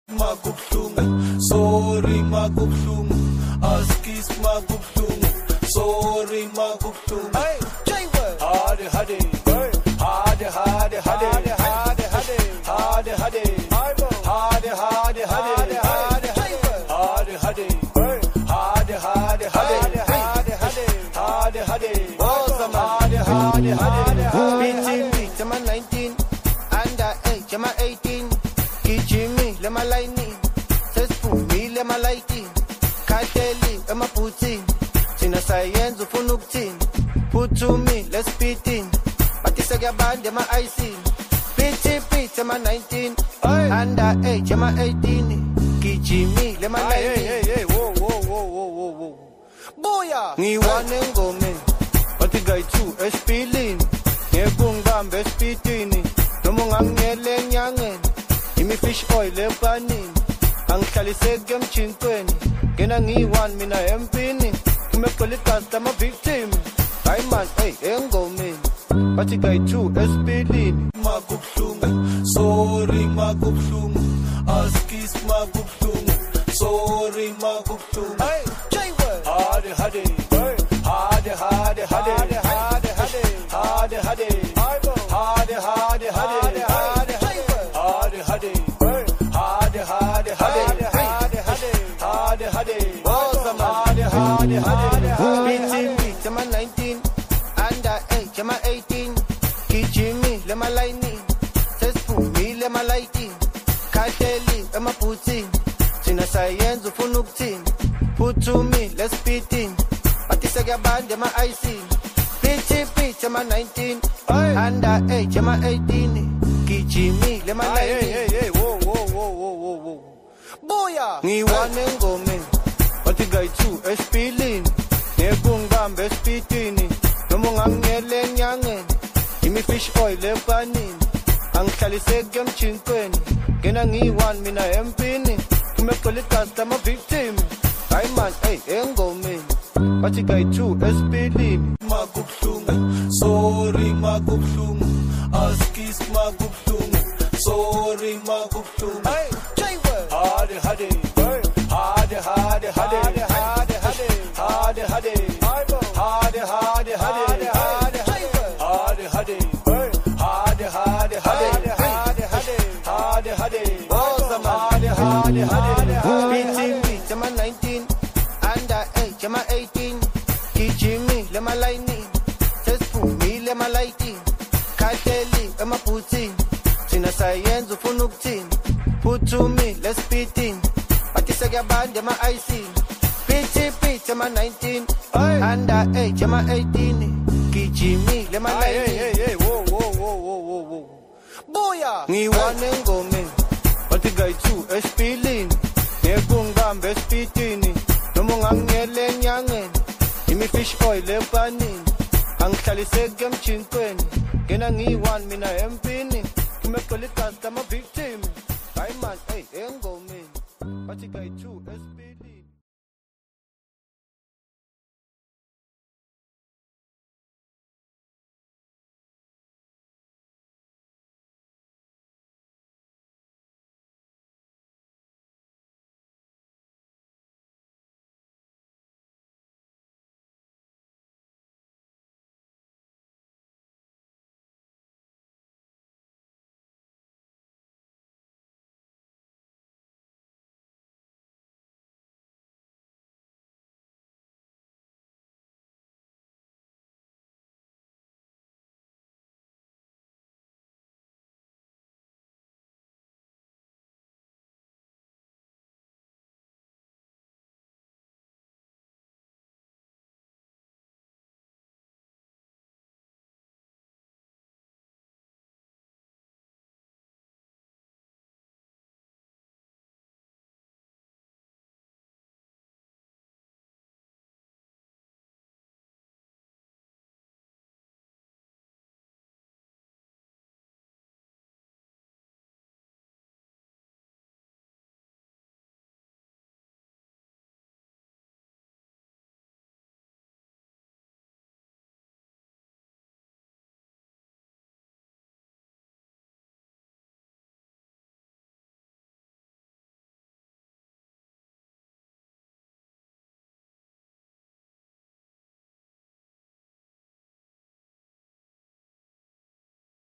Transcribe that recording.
Magubhlungu, sorry magubhlungu, askis magubhlungu, sorry magubhlungu. Hey, J-Word. Hade hade, hade hade hade, hade hade hade, hade hade, hade hade hade, hade hade, hade hade hade, awesome, hade hade hade. BTB, I'm 19, under 8, I'm 18. Kijimi, le malaini, sesifumi le malaiti, khateli emaphuthini, thina sayenza ufuna ukuthini, put to me, let's beat in, bathi sekuyabanda ema-IC, BTB, tema 19, under 8, ema 18, kijimi le malaini, Hey, whoa. buya, ngiwane engomeni, bathi gayi-2 esipilini, ngekungibambe esipitini, noma ungangiyele enyangeni, imi-fish oil epanini, angihlalise-ke emjintweni, ngena ngiyi-1 mina empini, ngimegcwele igazi lama-victim, hayi man, engomeni, bathi gayi-2 esipilini. Magubhlungu, sorry magubhlungu, askis magubhlungu, sorry magubhlungu. Hey, J-Word. Hade hade, hade hade hade, hade hade hade, hade hade hade, hade hade hade, awesome, hade hade. BTB, tema 19, under 8, tema 18, kijimi le malaini, sesifumi le malaiti, khateli emaphuthini, thina sayenza ufuna ukuthini, put to me, let's beat in, bathi sekuyabanda ema-IC, BTB, tema 19, under 8, tema 18, kijimi le malaini, Hey, whoa. buya, ngiwane engomeni, bathi gayi-2 esipilini, ngekungibambe esipitini, noma ungangiyele enyangeni, imi-fish oil epanini, angihlalise-ke emjintweni, ngena ngiyi-1 mina empini, ngimegcwele igazi lama-victim, hayi man, engomeni, bathi gayi-2 esipilini. Magubhlungu, sorry magubhlungu, askis magubhlungu, sorry magubhlungu. Hey, J-Word. Hade hade, hade hade hade, hade hade hade, hade hade hade, hade hade, awesome, hade hade. BTB, tema 19, under 8, tema 18, kijimi le malaini, sesifumi le malaiti, khateli emaphuthini, thina sayenza ufuna ukuthini, put to me, let's beat in, bathi sekuyabanda ema-IC, BTB, tema 19, under 8, tema 18, kijimi le malaini, Hey, whoa. buya, ngiwane engomeni, bathi gayi-2 esipilini, ngekungibambe esipitini, noma ungangiyele enyangeni, imi-fish oil epanini, angihlalise-ke emjintweni, ngena ngiyi-1 mina empini, ngimegcwele igazi lama-victim, hayi man, engomeni, bathi gayi-2 esipilini.